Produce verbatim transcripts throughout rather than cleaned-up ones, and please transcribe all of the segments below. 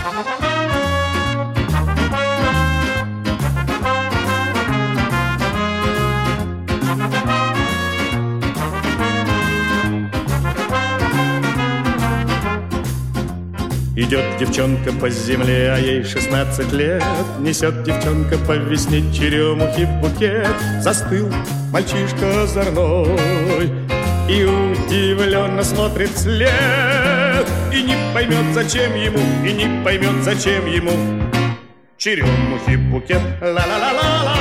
Идет девчонка по земле, а ей шестнадцать лет. Несет девчонка по весне черемухи букет. Застыл мальчишка озорной и удивленно смотрит вслед. И не поймет, зачем ему, и не поймет, зачем ему черемухи букет. Ла-ла-ла-ла-ла.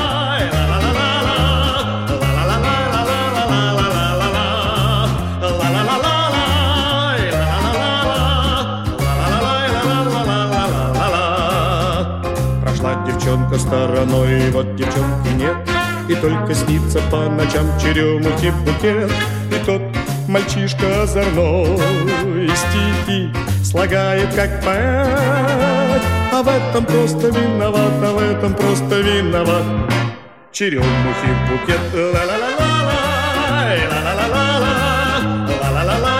Девчонка стороной, вот девчонки нет, и только снится по ночам черемухи букет. И тот мальчишка озорной стихи слагает как поэт, а в этом просто виноват, а в этом просто виноват черемухи букет. Ла-ла-ла-ла-ла, ла-ла-ла-ла-ла, ла-ла-ла-ла-ла.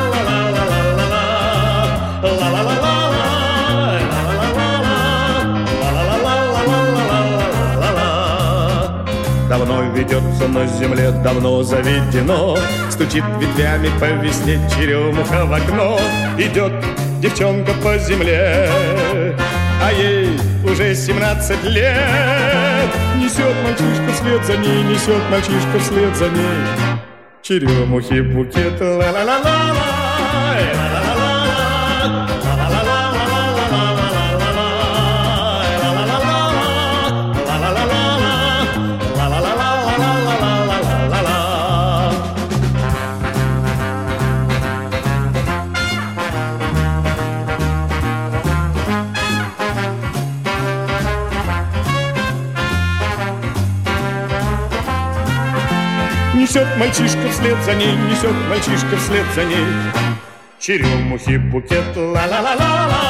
Давно ведется на земле, давно заведено, стучит ветвями по весне черемуха в окно. Идет девчонка по земле, а ей уже семнадцать лет. Несет мальчишка вслед за ней, несет мальчишка вслед за ней черемухи букет. Ла-ла-ла-ла-ла. Несет мальчишка вслед за ней, несет мальчишка вслед за ней черемухи букет. Ла-ла-ла-ла-ла.